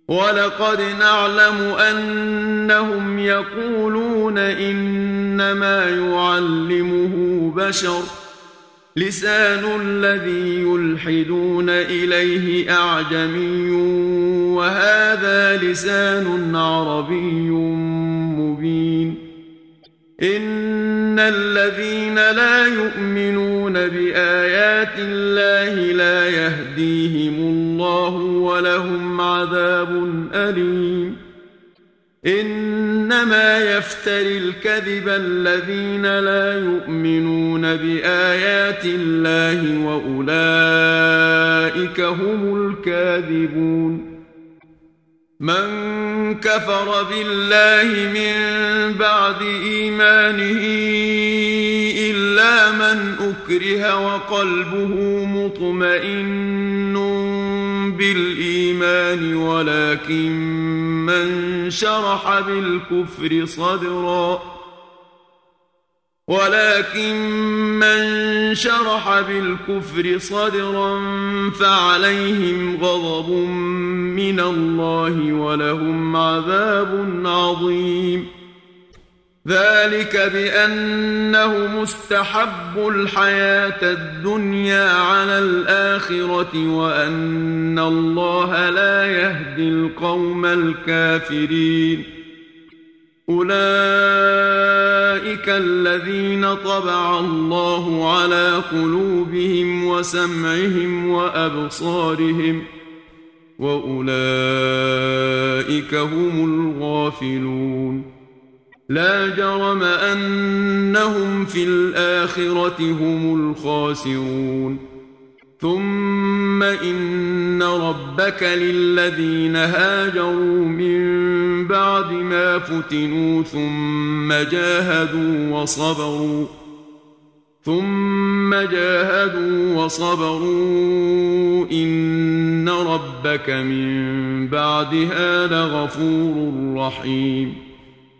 ولقد نعلم أنهم يقولون إنما يعلمه بشر لسان الذي يلحدون إليه أعجمي وهذا لسان عربي مبين إن الذين لا يؤمنون بآيات الله لا يهديهم الله ولهم عذاب أليم إنما يفتري الكذب الذين لا يؤمنون بآيات الله وأولئك هم الكاذبون من كفر بالله من بعد إيمانه إلا من أكره وقلبه مطمئن بالإيمان ولكن من شرح بالكفر صدرا فعليهم غضب من الله ولهم عذاب عظيم ذلك بأنه مستحب الحياة الدنيا على الآخرة وأن الله لا يهدي القوم الكافرين أولئك الذين طبع الله على قلوبهم وسمعهم وأبصارهم وأولئك هم الغافلون لا جرم أنهم في الآخرة هم الخاسرون ثم إن ربك للذين هاجروا من بعد ما فتنوا ثم جاهدوا وصبروا إن ربك من بعدها لغفور رحيم